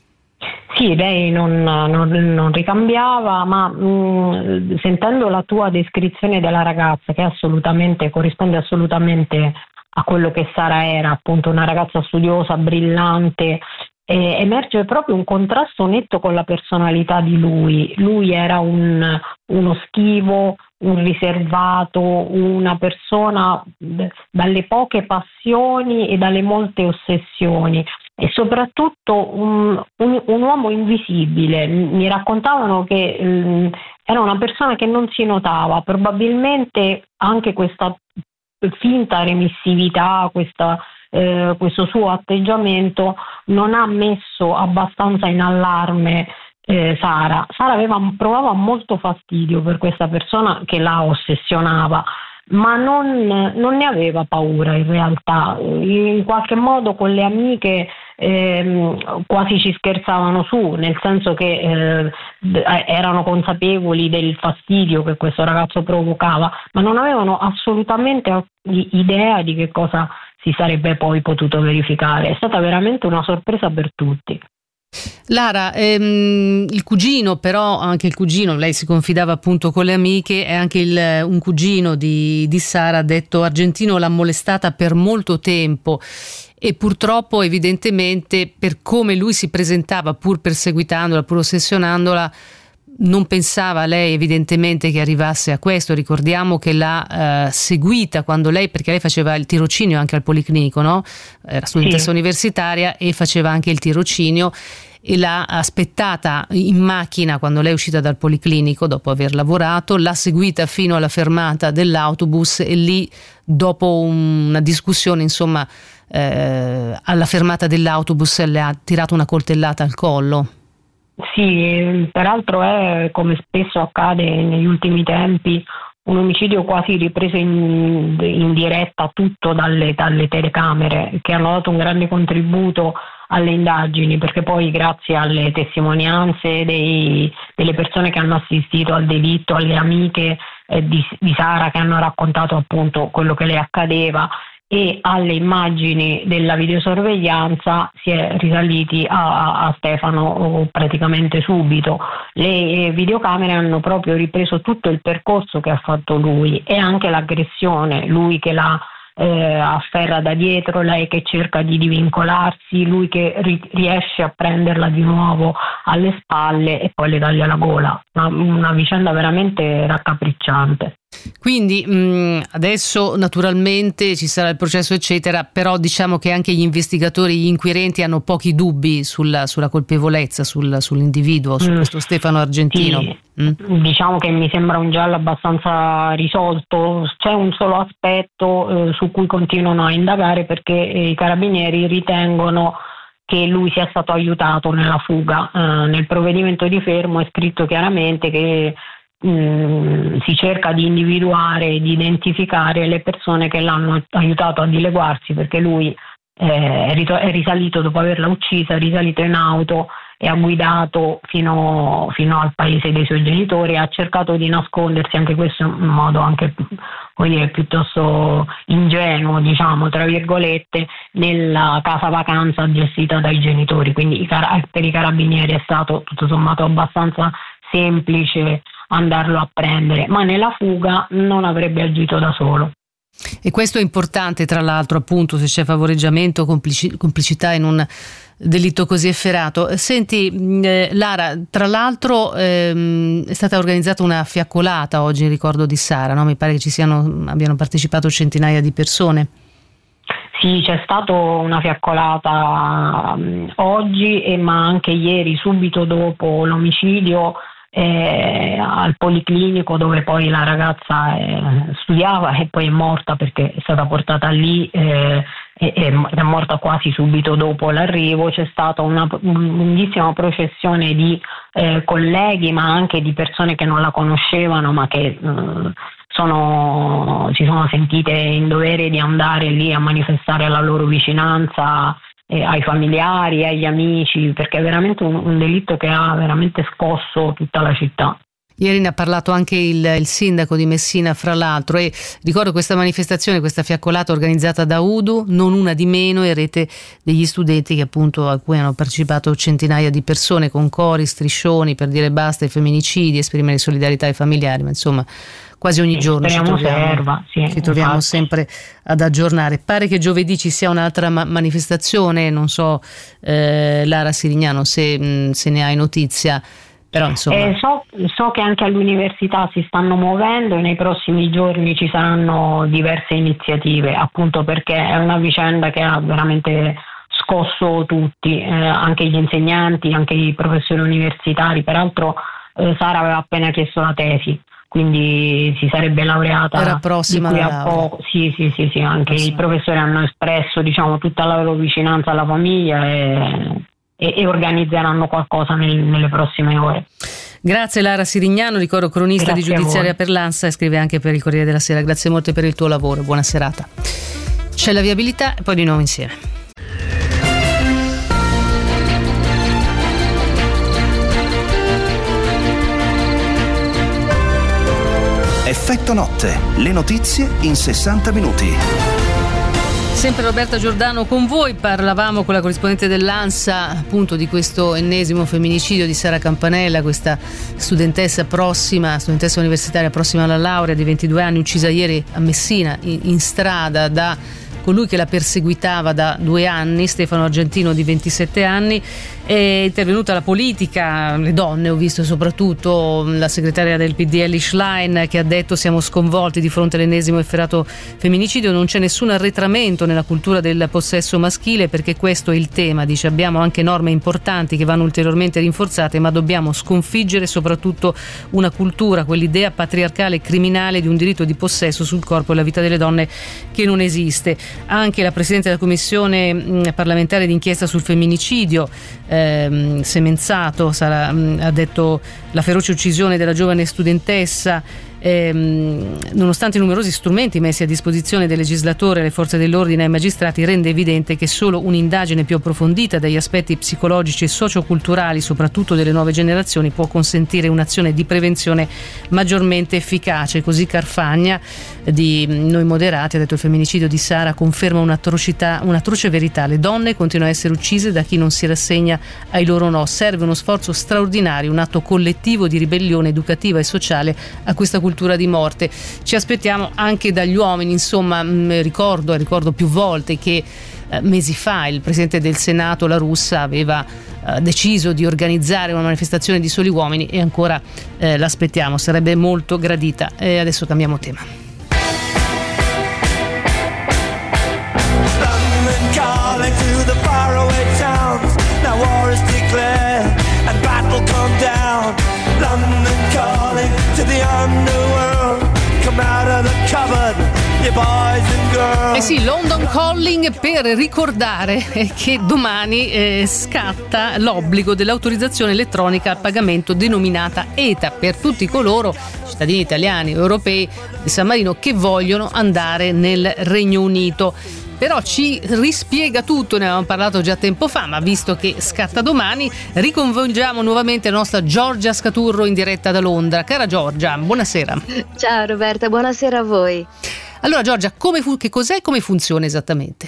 Sì, lei non, non, non ricambiava, ma mh, sentendo la tua descrizione della ragazza, che assolutamente corrisponde assolutamente a quello che Sara era, appunto una ragazza studiosa, brillante, eh, emerge proprio un contrasto netto con la personalità di lui. Lui era un, uno schivo, un riservato, una persona dalle poche passioni e dalle molte ossessioni, e soprattutto un, un, un uomo invisibile. Mi raccontavano che mh, era una persona che non si notava, probabilmente anche questa finta remissività, questa, eh, questo suo atteggiamento non ha messo abbastanza in allarme eh, Sara. Sara aveva, provava molto fastidio per questa persona che la ossessionava, ma non, non ne aveva paura in realtà. In qualche modo con le amiche ehm, quasi ci scherzavano su, nel senso che eh, erano consapevoli del fastidio che questo ragazzo provocava, ma non avevano assolutamente idea di che cosa si sarebbe poi potuto verificare. È stata veramente una sorpresa per tutti. Lara, ehm, il cugino, però anche il cugino, lei si confidava appunto con le amiche, è anche il, un cugino di, di Sara, detto Argentino, l'ha molestata per molto tempo, e purtroppo evidentemente per come lui si presentava, pur perseguitandola, pur ossessionandola, non pensava lei evidentemente che arrivasse a questo. Ricordiamo che l'ha eh, seguita quando lei, perché lei faceva il tirocinio anche al Policlinico, no? Era studentessa sì. universitaria e faceva anche il tirocinio, e l'ha aspettata in macchina quando lei è uscita dal Policlinico dopo aver lavorato, l'ha seguita fino alla fermata dell'autobus, e lì, dopo una discussione, insomma, eh, alla fermata dell'autobus le ha tirato una coltellata al collo. Sì, peraltro è, come spesso accade negli ultimi tempi, un omicidio quasi ripreso in, in diretta, tutto dalle, dalle telecamere, che hanno dato un grande contributo alle indagini, perché poi grazie alle testimonianze dei, delle persone che hanno assistito al delitto, alle amiche eh, di, di Sara che hanno raccontato appunto quello che le accadeva, e alle immagini della videosorveglianza si è risaliti a, a Stefano praticamente subito. Le videocamere hanno proprio ripreso tutto il percorso che ha fatto lui, e anche l'aggressione, lui che la eh, afferra da dietro, lei che cerca di divincolarsi, lui che ri- riesce a prenderla di nuovo alle spalle e poi le taglia la gola. Una, una vicenda veramente raccapricciante. Quindi mh, adesso naturalmente ci sarà il processo eccetera, però diciamo che anche gli investigatori, gli inquirenti hanno pochi dubbi sulla, sulla colpevolezza, sul, sull'individuo, su mm. questo Stefano Argentino. Sì. Mm. Diciamo che mi sembra un giallo abbastanza risolto. C'è un solo aspetto eh, su cui continuano a indagare, perché eh, i carabinieri ritengono che lui sia stato aiutato nella fuga. Eh, nel provvedimento di fermo è scritto chiaramente che mh, si cerca di individuare e di identificare le persone che l'hanno aiutato a dileguarsi, perché lui eh, è risalito dopo averla uccisa, è risalito in auto e ha guidato fino, fino al paese dei suoi genitori, ha cercato di nascondersi, anche questo in modo anche come dire, piuttosto ingenuo, diciamo, tra virgolette, nella casa vacanza gestita dai genitori. Quindi per i carabinieri è stato tutto sommato abbastanza semplice andarlo a prendere, ma nella fuga non avrebbe agito da solo. E questo è importante, tra l'altro, appunto, se c'è favoreggiamento, complici- complicità in un delitto così efferato. Senti, eh, Lara, tra l'altro ehm, è stata organizzata una fiaccolata oggi in ricordo di Sara, no? Mi pare che ci siano, abbiano partecipato centinaia di persone. Sì, c'è stata una fiaccolata um, oggi, e ma anche ieri, subito dopo l'omicidio, Eh, al Policlinico, dove poi la ragazza eh, studiava e poi è morta perché è stata portata lì eh, e, e è morta quasi subito dopo l'arrivo. C'è stata una lunghissima processione di eh, colleghi, ma anche di persone che non la conoscevano, ma che eh, sono, si sono sentite in dovere di andare lì a manifestare la loro vicinanza ai familiari, agli amici, perché è veramente un, un delitto che ha veramente scosso tutta la città. Ieri ne ha parlato anche il, il sindaco di Messina, fra l'altro, e ricordo questa manifestazione, questa fiaccolata organizzata da U D U, non una di meno, e rete degli studenti che appunto a cui hanno partecipato centinaia di persone, con cori, striscioni per dire basta ai femminicidi, esprimere solidarietà ai familiari, ma insomma quasi ogni giorno ci troviamo, serva, sì, ci troviamo sempre ad aggiornare. Pare che giovedì ci sia un'altra ma- manifestazione, non so eh, Lara Sirignano se, mh, se ne hai notizia, però insomma. Eh, so, so che anche all'università si stanno muovendo e nei prossimi giorni ci saranno diverse iniziative, appunto perché è una vicenda che ha veramente scosso tutti, eh, anche gli insegnanti, anche i professori universitari. Peraltro eh, Sara aveva appena chiesto la tesi, quindi si sarebbe laureata. Era prossima di qui alla a poco. Sì, sì, sì, sì, anche prossima. I professori hanno espresso, diciamo, tutta la loro vicinanza alla famiglia e, e, e organizzeranno qualcosa nel, nelle prossime ore. Grazie Lara Sirignano, ricordo cronista Grazie di giudiziaria per l'ANSA e scrive anche per il Corriere della Sera. Grazie molte per il tuo lavoro, buona serata. C'è la viabilità e poi di nuovo insieme. Effetto notte, le notizie in sessanta minuti. Sempre Roberta Giordano con voi. Parlavamo con la corrispondente dell'ANSA appunto di questo ennesimo femminicidio di Sara Campanella, questa studentessa prossima, studentessa universitaria prossima alla laurea di ventidue anni, uccisa ieri a Messina in, in strada da colui che la perseguitava da due anni, Stefano Argentino di ventisette anni. È intervenuta la politica, le donne, ho visto soprattutto la segretaria del P D L Schlein, che ha detto: siamo sconvolti di fronte all'ennesimo efferato femminicidio, non c'è nessun arretramento nella cultura del possesso maschile, perché questo è il tema, dice, abbiamo anche norme importanti che vanno ulteriormente rinforzate, ma dobbiamo sconfiggere soprattutto una cultura, quell'idea patriarcale e criminale di un diritto di possesso sul corpo e la vita delle donne che non esiste. Anche la Presidente della Commissione parlamentare d'inchiesta sul femminicidio, ehm, Semenzato, sarà, mh, ha detto: la feroce uccisione della giovane studentessa, ehm, nonostante i numerosi strumenti messi a disposizione del legislatore, alle forze dell'ordine e ai magistrati, rende evidente che solo un'indagine più approfondita degli aspetti psicologici e socioculturali, soprattutto delle nuove generazioni, può consentire un'azione di prevenzione maggiormente efficace. Così Carfagna di Noi Moderati ha detto: il femminicidio di Sara conferma un'atrocità, un'atroce verità, le donne continuano a essere uccise da chi non si rassegna ai loro no, serve uno sforzo straordinario, un atto collettivo di ribellione educativa e sociale a questa cultura cultura di morte. Ci aspettiamo anche dagli uomini, insomma, mh, ricordo, ricordo più volte che eh, mesi fa il Presidente del Senato, La Russa, aveva eh, deciso di organizzare una manifestazione di soli uomini e ancora eh, l'aspettiamo, sarebbe molto gradita. E adesso cambiamo tema. Calling to the faraway towns. Now war is declared and battle come down. London calling to the underworld. Come out of the cupboard, you boys and girls. Eh sì, London Calling, per ricordare che domani eh, scatta l'obbligo dell'autorizzazione elettronica al pagamento denominata E T A per tutti coloro, cittadini italiani, europei di San Marino, che vogliono andare nel Regno Unito. Però ci rispiega tutto, ne avevamo parlato già tempo fa, ma visto che scatta domani, riconvolgiamo nuovamente la nostra Giorgia Scaturro in diretta da Londra. Cara Giorgia, buonasera. Ciao Roberta, buonasera a voi. Allora Giorgia, come fu- che cos'è e come funziona esattamente?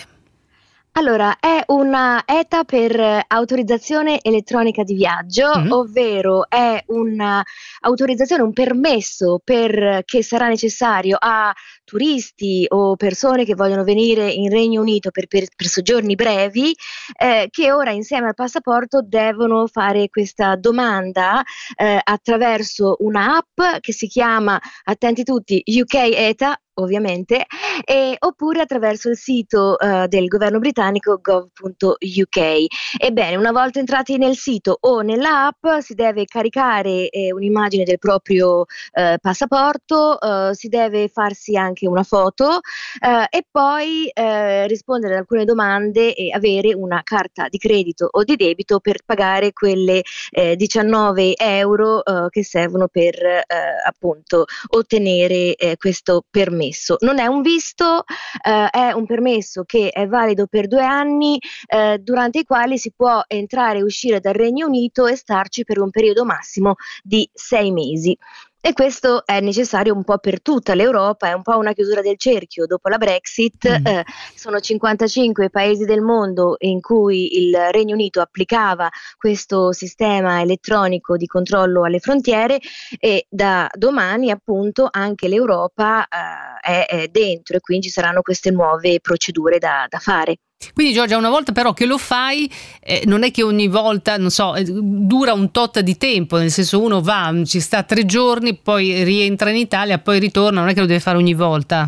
Allora, è una E T A per autorizzazione elettronica di viaggio, mm-hmm. ovvero è un'autorizzazione, un permesso per, che sarà necessario a turisti o persone che vogliono venire in Regno Unito per, per, per soggiorni brevi, eh, che ora insieme al passaporto devono fare questa domanda eh, attraverso una app che si chiama, attenti tutti, U K E T A, ovviamente, e, oppure attraverso il sito uh, del governo britannico gov punto u k. Ebbene, una volta entrati nel sito o nella app si deve caricare eh, un'immagine del proprio eh, passaporto, eh, si deve farsi anche una foto eh, e poi eh, rispondere ad alcune domande e avere una carta di credito o di debito per pagare quelle eh, diciannove euro eh, che servono per eh, appunto ottenere eh, questo permesso. Non è un visto, eh, è un permesso che è valido per due anni, eh, durante i quali si può entrare e uscire dal Regno Unito e starci per un periodo massimo di sei mesi. E questo è necessario un po' per tutta l'Europa, è un po' una chiusura del cerchio. Dopo la Brexit mm. eh, sono cinquantacinque paesi del mondo in cui il Regno Unito applicava questo sistema elettronico di controllo alle frontiere e da domani appunto anche l'Europa eh, è, è dentro e quindi ci saranno queste nuove procedure da, da fare. Quindi Giorgia, una volta però che lo fai, eh, non è che ogni volta, non so, eh, dura un tot di tempo, nel senso uno va, ci sta tre giorni, poi rientra in Italia, poi ritorna, non è che lo deve fare ogni volta?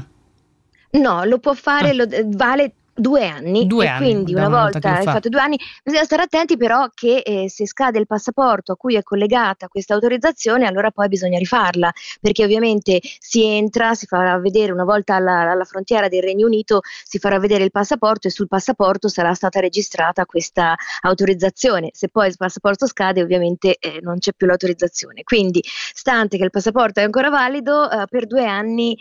No, lo può fare, ah. lo, vale due anni due e anni, quindi una volta, volta hai fa. fatto due anni bisogna stare attenti però che eh, se scade il passaporto a cui è collegata questa autorizzazione allora poi bisogna rifarla, perché ovviamente si entra, si farà vedere una volta alla, alla frontiera del Regno Unito, si farà vedere il passaporto e sul passaporto sarà stata registrata questa autorizzazione. Se poi il passaporto scade ovviamente eh, non c'è più l'autorizzazione, quindi stante che il passaporto è ancora valido, eh, per due anni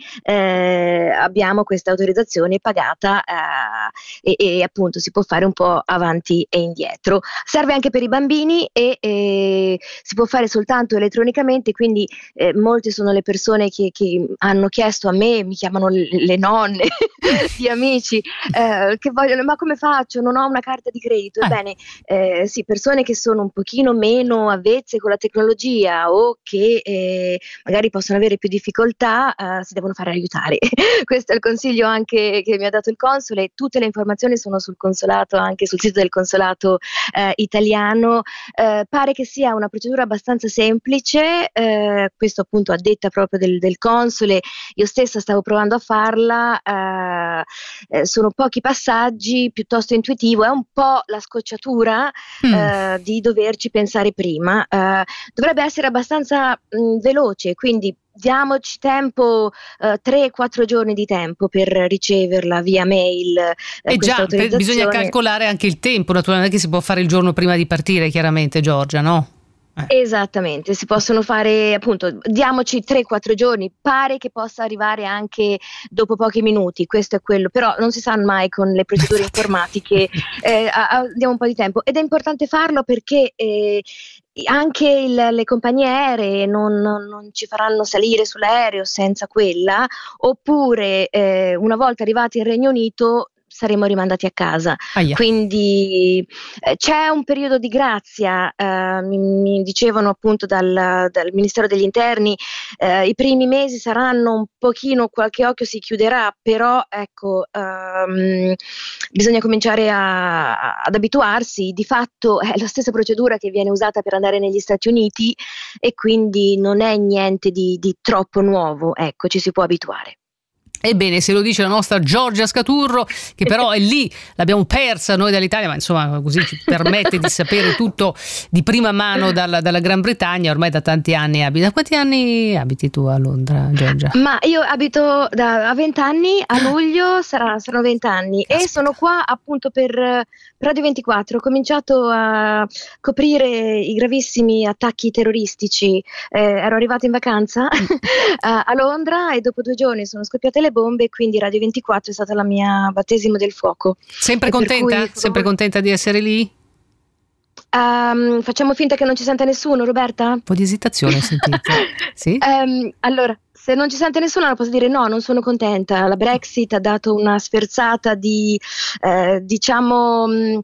eh, abbiamo questa autorizzazione pagata eh, E, e appunto si può fare un po' avanti e indietro. Serve anche per i bambini e, e si può fare soltanto elettronicamente, quindi eh, molte sono le persone che, che hanno chiesto a me, mi chiamano le, le nonne di amici eh, che vogliono, ma come faccio? Non ho una carta di credito. Ebbene, eh, sì, persone che sono un pochino meno avvezze con la tecnologia o che eh, magari possono avere più difficoltà eh, si devono fare aiutare. Questo è il consiglio anche che mi ha dato il console. Tutte le informazioni sono sul consolato, anche sul sito del consolato eh, italiano. Eh, pare che sia una procedura abbastanza semplice, eh, questo appunto a detta proprio del, del console. Io stessa stavo provando a farla, eh, eh, sono pochi passaggi, piuttosto intuitivo, è un po' la scocciatura mm. eh, di doverci pensare prima. Eh, dovrebbe essere abbastanza mh, veloce, quindi diamoci tempo, uh, tre quattro giorni di tempo per riceverla via mail. Eh, e già, per, bisogna calcolare anche il tempo, naturalmente, che si può fare il giorno prima di partire, chiaramente, Giorgia, no? Eh. Esattamente, si possono fare appunto, diamoci tre quattro giorni, pare che possa arrivare anche dopo pochi minuti, questo è quello, però non si sa mai con le procedure informatiche, eh, a, a, diamo un po' di tempo ed è importante farlo perché eh, anche il, le compagnie aeree non, non, non ci faranno salire sull'aereo senza quella, oppure eh, una volta arrivati in Regno Unito saremo rimandati a casa. Aia. Quindi eh, c'è un periodo di grazia, eh, mi, mi dicevano appunto dal, dal Ministero degli Interni, eh, i primi mesi saranno un pochino, qualche occhio si chiuderà, però ecco, ehm, bisogna cominciare a, ad abituarsi. Di fatto è la stessa procedura che viene usata per andare negli Stati Uniti e quindi non è niente di, di troppo nuovo, ecco, ci si può abituare. Ebbene, se lo dice la nostra Giorgia Scaturro, che però è lì, l'abbiamo persa noi dall'Italia, ma insomma così ci permette di sapere tutto di prima mano dalla, dalla Gran Bretagna. Ormai da tanti anni abiti. Da quanti anni abiti tu a Londra, Giorgia? Ma io abito da vent'anni, a luglio sarà, saranno vent'anni e sono qua appunto per, per Radio ventiquattro. Ho cominciato a coprire i gravissimi attacchi terroristici, eh, ero arrivata in vacanza a, a Londra e dopo due giorni sono scoppiate le bombe, quindi Radio ventiquattro è stata la mia battesimo del fuoco. Sempre e contenta? Cui... Sempre contenta di essere lì? Um, facciamo finta che non ci senta nessuno, Roberta? Un po' di esitazione ho sentito. Sì? Um, allora, se non ci sente nessuno, posso dire no, non sono contenta. La Brexit ha dato una sferzata di, eh, diciamo... Mh,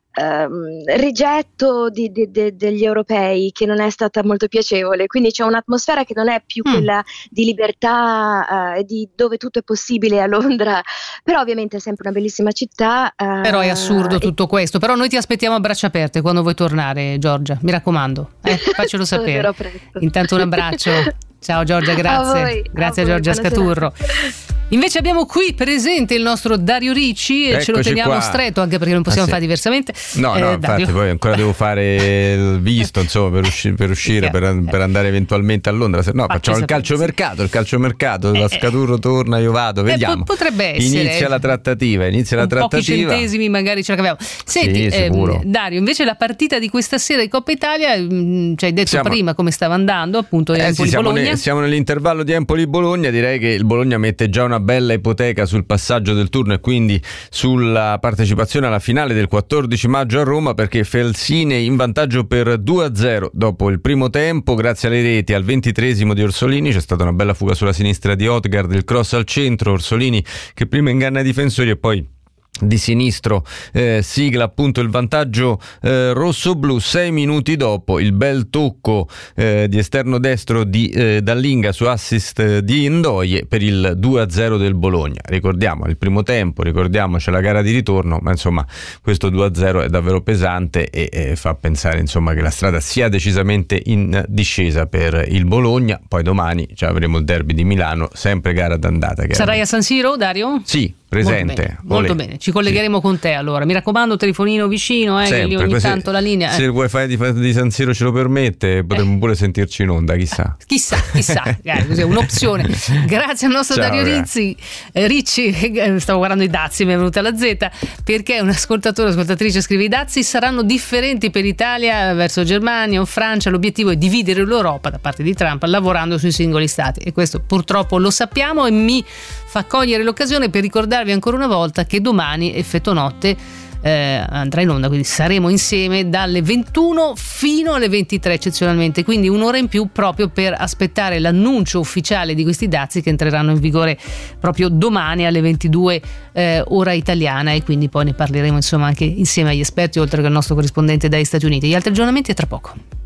Um, rigetto di, di, di, degli europei che non è stata molto piacevole, quindi c'è un'atmosfera che non è più mm. quella di libertà e uh, di dove tutto è possibile a Londra, però ovviamente è sempre una bellissima città. Uh, però è assurdo tutto e... questo, però noi ti aspettiamo a braccia aperte quando vuoi tornare, Giorgia, mi raccomando, eh, faccelo sapere. Intanto un abbraccio. Ciao Giorgia, grazie. A voi, grazie a a Giorgia voi, Scaturro. Invece abbiamo qui presente il nostro Dario Ricci e Eccoci ce lo teniamo qua. stretto, anche perché non possiamo ah, sì. fare diversamente. No, eh, no, Dario. infatti poi ancora devo fare il visto, insomma, per, usci- per uscire, per, per andare eventualmente a Londra. Se no, Facci facciamo il sapere, calciomercato, il calciomercato, Eh, la eh. Scaturro torna, io vado, vediamo. Eh, po- potrebbe essere. Inizia la trattativa, inizia la Con pochi trattativa. centesimi magari ce la caviamo. Senti, Sì, sicuro. ehm, Dario, invece la partita di questa sera di Coppa Italia, mh, ci hai detto Siamo- prima come stava andando, appunto, Eh sì, siamo, Empoli-Bologna. ne- siamo nell'intervallo di Empoli-Bologna, direi che il Bologna mette già una bella ipoteca sul passaggio del turno e quindi sulla partecipazione alla finale del quattordici maggio a Roma, perché Felsine in vantaggio per due a zero dopo il primo tempo, grazie alle reti al ventitreesimo di Orsolini. C'è stata una bella fuga sulla sinistra di Odegaard, il cross al centro, Orsolini che prima inganna i difensori e poi di sinistro eh, sigla appunto il vantaggio eh, rosso-blu. Sei minuti dopo il bel tocco eh, di esterno destro di eh, Dallinga su assist eh, di Ndoye per il due a zero del Bologna. Ricordiamo il primo tempo, ricordiamoci la gara di ritorno, ma insomma questo due a zero è davvero pesante e eh, fa pensare insomma che la strada sia decisamente in discesa per il Bologna. Poi domani cioè, avremo il derby di Milano, sempre gara d'andata. Sarai a San Siro, Dario? Sì, presente. Molto bene, molto bene. Ci collegheremo sì. con te allora. Mi raccomando, telefonino vicino, eh, che lì ogni se, tanto la linea. Se eh. il wifi di, di San Siro ce lo permette, potremmo eh. pure sentirci in onda, chissà. Chissà, chissà, eh, così è un'opzione. Grazie al nostro Ciao, Dario Rizzi. Eh, Ricci, eh, stavo guardando i dazi, mi è venuta la Z, perché un ascoltatore, ascoltatrice scrive: i dazi saranno differenti per Italia verso Germania o Francia. L'obiettivo è dividere l'Europa da parte di Trump, lavorando sui singoli stati. E questo purtroppo lo sappiamo, e mi fa cogliere l'occasione per ricordarvi ancora una volta che domani Effetto Notte eh, andrà in onda, quindi saremo insieme dalle ventuno fino alle ventitré eccezionalmente, quindi un'ora in più proprio per aspettare l'annuncio ufficiale di questi dazi che entreranno in vigore proprio domani alle ventidue eh, ora italiana, e quindi poi ne parleremo insomma anche insieme agli esperti, oltre che al nostro corrispondente dagli Stati Uniti. Gli altri aggiornamenti è tra poco.